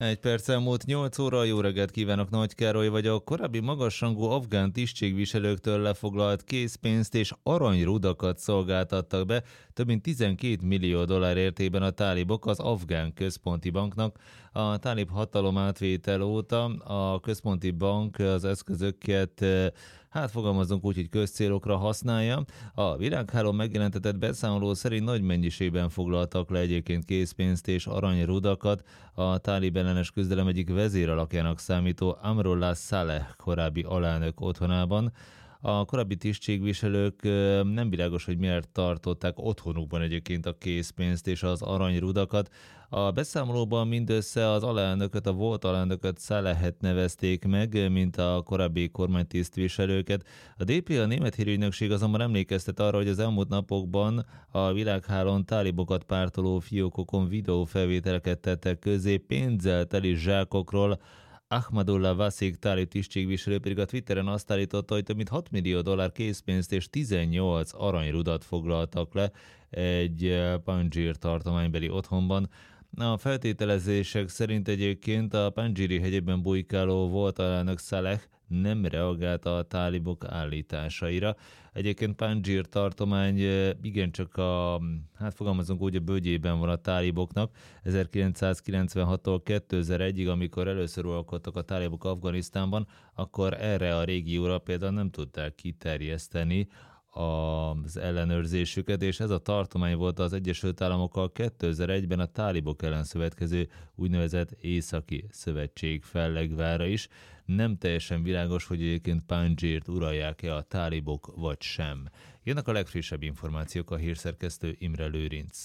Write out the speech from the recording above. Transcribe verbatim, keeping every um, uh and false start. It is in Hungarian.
Egy perc elmúlt nyolc óra, jó reggelt kívánok, Nagy Károly vagyok. Korábbi magasrangú afgán tisztségviselőktől lefoglalt készpénzt és aranyrudakat szolgáltattak be több mint tizenkét millió dollár értében a tálibok az afgán központi banknak. A tálib hatalom átvétel óta a központi bank az eszközöket, hát fogalmazunk úgy, hogy közcélokra használja. A Világhálón megjelentetett beszámoló szerint nagy mennyiségben foglaltak le egyébként készpénzt és aranyrudakat a tálib ellenes küzdelem egyik vezéralakjának számító Amrullah Saleh korábbi alelnök otthonában. A korábbi tisztségviselők nem világos, hogy miért tartották otthonukban egyébként a készpénzt és az aranyrudakat. A beszámolóban mindössze az alelnököt, a volt alelnököt, Salehet nevezték meg, mint a korábbi kormánytisztviselőket. A dé pé, a német hírügynökség azonban emlékeztet arra, hogy az elmúlt napokban a világhálón tálibokat pártoló fiókokon videófelvételeket tettek közé pénzzel teli zsákokról. Ahmadullah Wasik tálib tisztségviselő pedig a Twitteren azt állította, hogy több mint hat millió dollár készpénzt és tizennyolc aranyrudat foglaltak le egy Panjshir tartománybeli otthonban. A feltételezések szerint egyébként a Panjshiri hegyében bujkáló volt alelnök Saleh nem reagált a tálibok állításaira. Egyébként Panjshir tartomány igencsak a, hát fogalmazunk úgy, a bőgyében van a táliboknak. ezerkilencszázkilencvenhattól kétezer-egyig, amikor először uralkodtak a tálibok Afganisztánban, akkor erre a régióra például nem tudták kiterjeszteni az ellenőrzésüket, és ez a tartomány volt az Egyesült Államokkal kétezer-egyben a tálibok ellen szövetkező úgynevezett Északi Szövetség fellegvára is. Nem teljesen világos, hogy egyébként Panjshirt uralják-e a tálibok vagy sem. Jönnek a legfrissebb információk, a hírszerkesztő Imre Lőrinc.